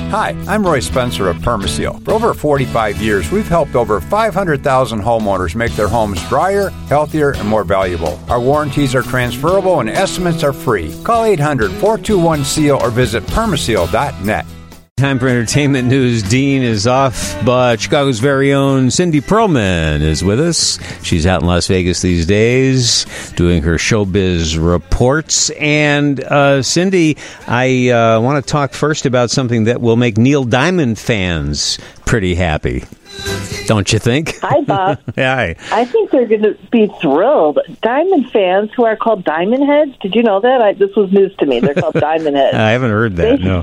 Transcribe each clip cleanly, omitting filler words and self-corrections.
Hi, I'm Roy Spencer of Permaseal. For over 45 years, we've helped over 500,000 homeowners make their homes drier, healthier, and more valuable. Our warranties are transferable and estimates are free. Call 800-421-SEAL or visit permaseal.net. Time for entertainment news. Dean is off, but Chicago's very own Cindy Pearlman is with us. She's out in Las Vegas these days doing her showbiz reports. And Cindy, I want to talk first about something that will make Neil Diamond fans pretty happy. Don't you think? Hi, Bob. Hi. I think they're going to be thrilled. Diamond fans who are called Diamond Heads. Did you know that? This was news to me. They're called Diamond Heads. I haven't heard that, no.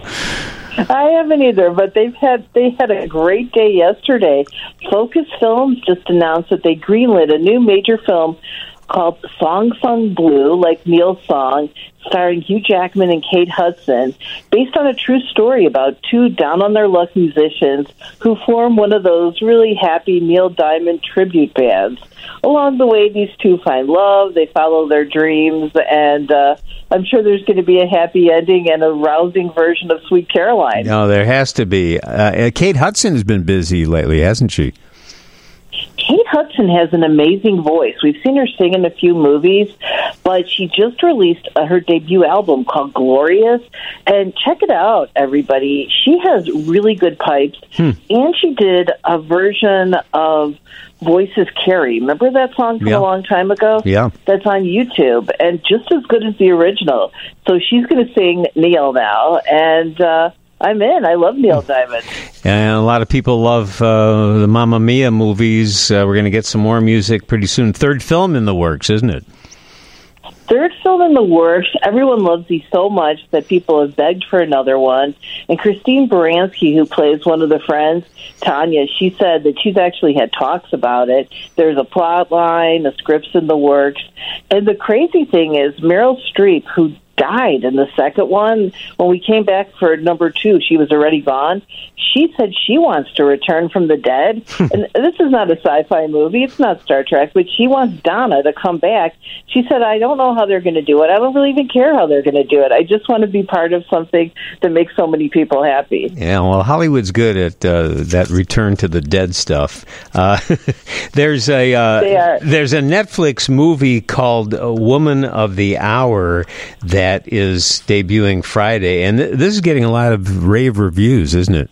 I haven't either, but they had a great day yesterday. Focus Films just announced that they greenlit a new major film called Song Sung Blue, like Neil's song, starring Hugh Jackman and Kate Hudson, based on a true story about two down-on-their-luck musicians who form one of those really happy Neil Diamond tribute bands. Along the way, these two find love, they follow their dreams, and I'm sure there's going to be a happy ending and a rousing version of Sweet Caroline. No, there has to be. Kate Hudson has been busy lately, hasn't she? Kate Hudson has an amazing voice. We've seen her sing in a few movies, but she just released her debut album called Glorious. And check it out, everybody. She has really good pipes, and she did a version of Voices Carry. Remember that song from a long time ago? Yeah. That's on YouTube, and just as good as the original. So she's going to sing Neil now, and I'm in. I love Neil Diamond. And a lot of people love the Mamma Mia movies. We're going to get some more music pretty soon. Third film in the works, isn't it? Third film in the works. Everyone loves these so much that people have begged for another one. And Christine Baranski, who plays one of the friends, Tanya, she said that she's actually had talks about it. There's a plot line, the script's in the works. And the crazy thing is Meryl Streep, who died in the second one. When we came back for number 2, she was already gone. She said she wants to return from the dead. And this is not a sci-fi movie. It's not Star Trek, but she wants Donna to come back. She said, I don't know how they're going to do it. I don't really even care how they're going to do it. I just want to be part of something that makes so many people happy. Yeah, well, Hollywood's good at that return to the dead stuff. There's a Netflix movie called Woman of the Hour that is debuting Friday, and this is getting a lot of rave reviews, isn't it?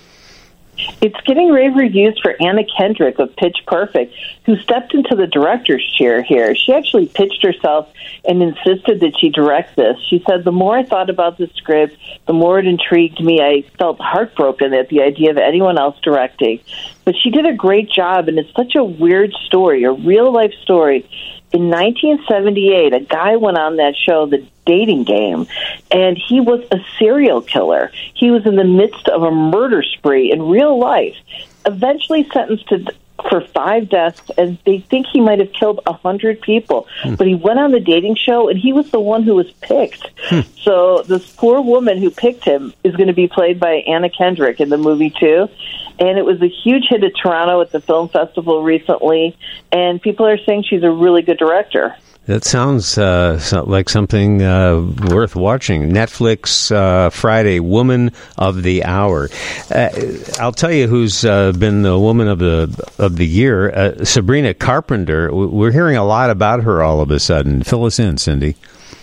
It's getting rave reviews for Anna Kendrick of Pitch Perfect, who stepped into the director's chair here. She actually pitched herself and insisted that she direct this. She said, the more I thought about the script, the more it intrigued me. I felt heartbroken at the idea of anyone else directing. But she did a great job, and it's such a weird story, a real-life story. In 1978, a guy went on that show, The Dating Game, and he was a serial killer. He was in the midst of a murder spree in real life, eventually sentenced for 5 deaths, and they think he might have killed 100 people. But he went on the dating show, and he was the one who was picked. So this poor woman who picked him is going to be played by Anna Kendrick in the movie, too. And it was a huge hit at Toronto at the film festival recently, and people are saying she's a really good director. That sounds like something worth watching. Netflix Friday, Woman of the Hour. I'll tell you who's been the Woman of the Year, Sabrina Carpenter. We're hearing a lot about her all of a sudden. Fill us in, Cindy.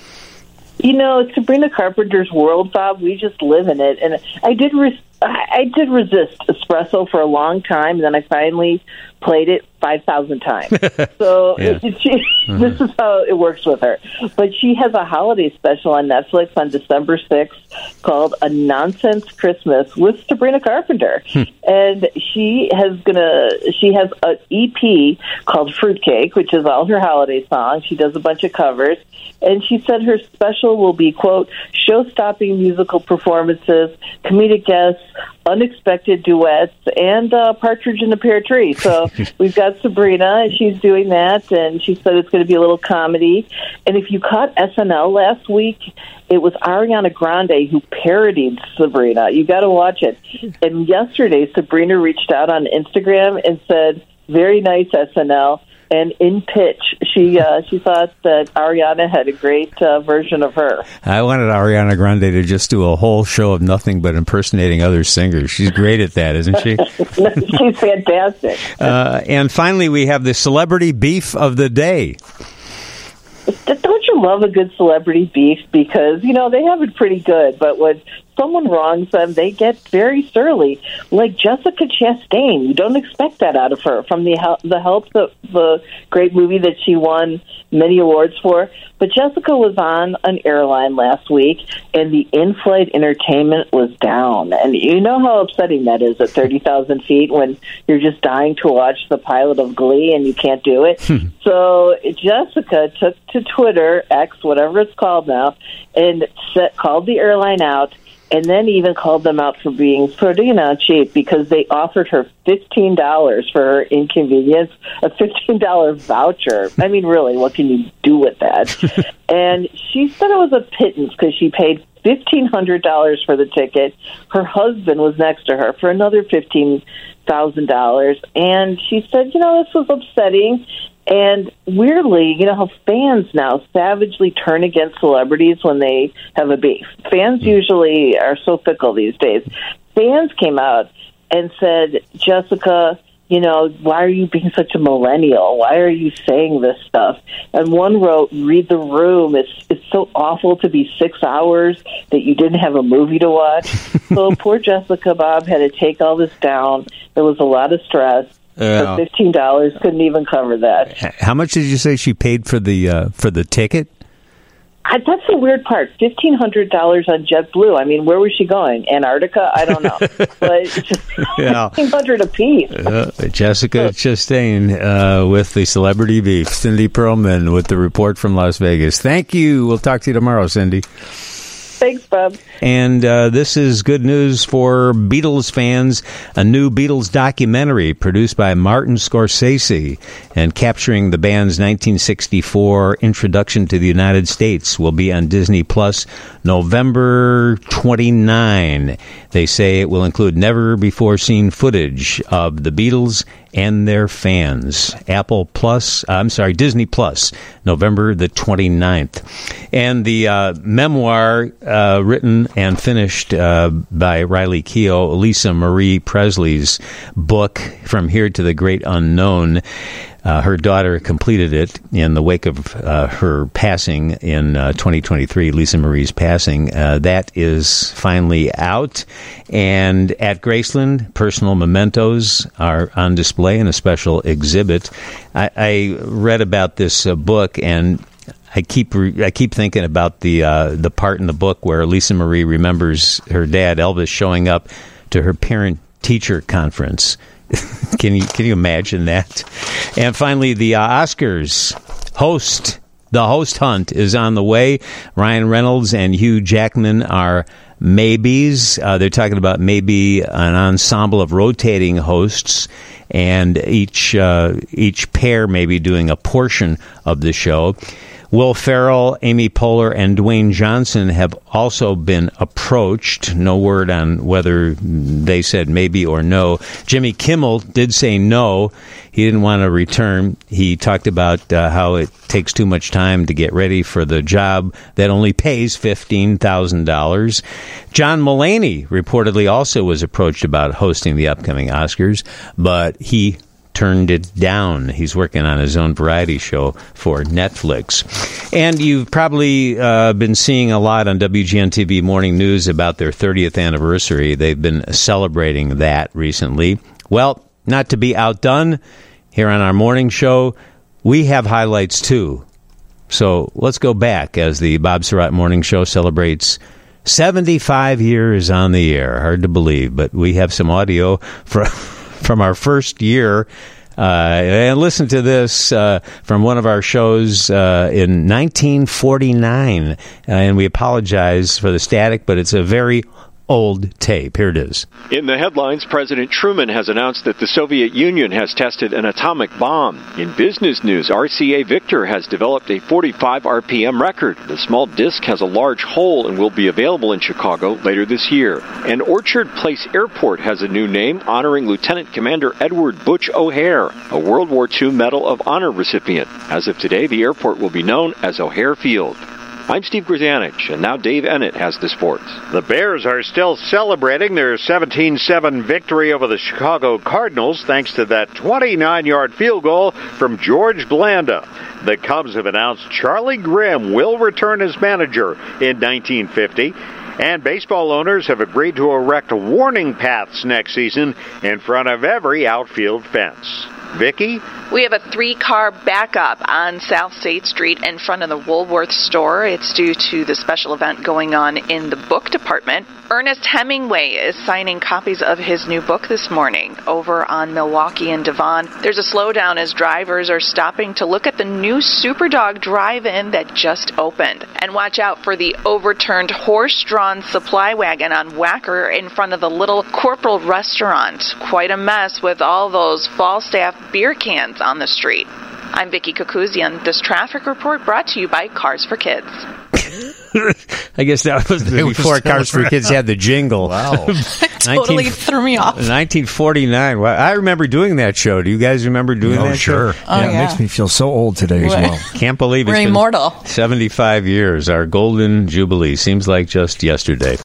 You know, it's Sabrina Carpenter's world, Bob. We just live in it. And I did resist espresso for a long time, and then I finally played it 5,000 times. So this is how it works with her. But she has a holiday special on Netflix on December 6th called A Nonsense Christmas with Sabrina Carpenter. And she has an EP called Fruitcake, which is all her holiday songs. She does a bunch of covers. And she said her special will be, quote, show-stopping musical performances, comedic guests, unexpected duets, and Partridge in a Pear Tree. So we've got Sabrina, and she's doing that, and she said it's going to be a little comedy. And if you caught SNL last week, it was Ariana Grande who parodied Sabrina. You got to watch it. And yesterday, Sabrina reached out on Instagram and said, very nice, SNL. And in pitch, she thought that Ariana had a great version of her. I wanted Ariana Grande to just do a whole show of nothing but impersonating other singers. She's great at that, isn't she? She's fantastic. And finally, we have the celebrity beef of the day. Don't you love a good celebrity beef? Because, they have it pretty good, but when someone wrongs them, they get very surly. Like Jessica Chastain. You don't expect that out of her from the Help, the great movie that she won many awards for. But Jessica was on an airline last week, and the in-flight entertainment was down. And you know how upsetting that is at 30,000 feet when you're just dying to watch the pilot of Glee and you can't do it. So Jessica took to Twitter, X, whatever it's called now, and called the airline out, and then even called them out for being pretty cheap because they offered her $15 for her inconvenience, a $15 voucher. I mean, really, what can you do with that? And she said it was a pittance because she paid $1,500 for the ticket. Her husband was next to her for another $15,000. And she said, this was upsetting. And weirdly, how fans now savagely turn against celebrities when they have a beef. Fans usually are so fickle these days. Fans came out and said, Jessica, why are you being such a millennial? Why are you saying this stuff? And one wrote, read the room. It's so awful to be 6 hours that you didn't have a movie to watch. So poor Jessica, Bob, had to take all this down. There was a lot of stress. For $15, couldn't even cover that. How much did you say she paid for the ticket? That's the weird part. $1,500 on JetBlue. I mean, where was she going? Antarctica? I don't know. But just $1,500 apiece. Jessica Chastain with the celebrity beef. Cindy Pearlman with the report from Las Vegas. Thank you. We'll talk to you tomorrow, Cindy. Thanks, Bob. And this is good news for Beatles fans. A new Beatles documentary produced by Martin Scorsese and capturing the band's 1964 introduction to the United States will be on Disney Plus November 29. They say it will include never-before-seen footage of the Beatles and their fans. Disney Plus, November the 29th. And the memoir written and finished by Riley Keough, Lisa Marie Presley's book, From Here to the Great Unknown. Her daughter completed it in the wake of her passing in 2023, Lisa Marie's passing. That is finally out. And at Graceland, personal mementos are on display in a special exhibit. I read about this book, and I keep thinking about the part in the book where Lisa Marie remembers her dad, Elvis, showing up to her parent-teacher conference. Can you imagine that? And finally, the Oscars the host hunt is on the way. Ryan Reynolds and Hugh Jackman are maybes. They're talking about maybe an ensemble of rotating hosts, and each pair may be doing a portion of the show. Will Ferrell, Amy Poehler, and Dwayne Johnson have also been approached. No word on whether they said maybe or no. Jimmy Kimmel did say no. He didn't want to return. He talked about how it takes too much time to get ready for the job that only pays $15,000. John Mulaney reportedly also was approached about hosting the upcoming Oscars, but he turned it down. He's working on his own variety show for Netflix. And you've probably been seeing a lot on WGN-TV Morning News about their 30th anniversary. They've been celebrating that recently. Well, not to be outdone, here on our morning show, we have highlights too. So let's go back as the Bob Surratt Morning Show celebrates 75 years on the air. Hard to believe, but we have some audio from our first year. And listen to this from one of our shows in 1949. And we apologize for the static, but it's a very old tape. Here it is. In the headlines, President Truman has announced that the Soviet Union has tested an atomic bomb. In business news, RCA Victor has developed a 45 RPM record. The small disc has a large hole and will be available in Chicago later this year. And Orchard Place Airport has a new name honoring Lieutenant Commander Edward Butch O'Hare, a World War II Medal of Honor recipient. As of today, the airport will be known as O'Hare Field. I'm Steve Grzanich, and now Dave Ennett has the sports. The Bears are still celebrating their 17-7 victory over the Chicago Cardinals thanks to that 29-yard field goal from George Blanda. The Cubs have announced Charlie Grimm will return as manager in 1950. And baseball owners have agreed to erect warning paths next season in front of every outfield fence. Vicki? We have a 3-car backup on South State Street in front of the Woolworth store. It's due to the special event going on in the book department. Ernest Hemingway is signing copies of his new book this morning over on Milwaukee and Devon. There's a slowdown as drivers are stopping to look at the new Superdog drive-in that just opened. And watch out for the overturned horse-drawn supply wagon on Wacker in front of the Little Corporal restaurant. Quite a mess with all those Falstaff beer cans on the street. I'm Vicki Kukuzian. This traffic report brought to you by Cars for Kids. I guess that was before Cars for Kids had the jingle. Wow. Totally threw me off. 1949. Well, I remember doing that show. Do you guys remember doing that show? Oh, yeah. It makes me feel so old today as well. Can't believe it's We're been immortal. 75 years. Our golden jubilee seems like just yesterday.